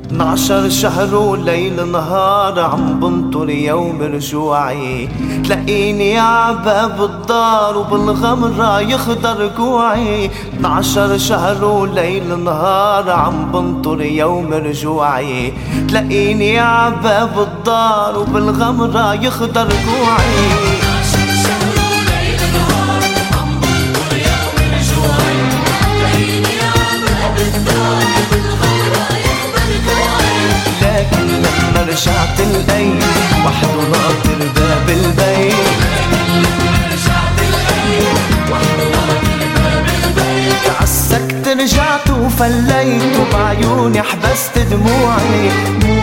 12 شهر وليل نهار عم بنطر يوم رجوعي، تلاقيني عباب الدار وبالغمرة يخضر كوعي. 12 شهر وليل نهار عم بنطر يوم رجوعي، تلاقيني عباب الدار وبالغمرة يخضر كوعي. رجعت الأيام وحده ناطر باب البيت، تعسكت رجعت وفليت وبعيوني حبست دموعي.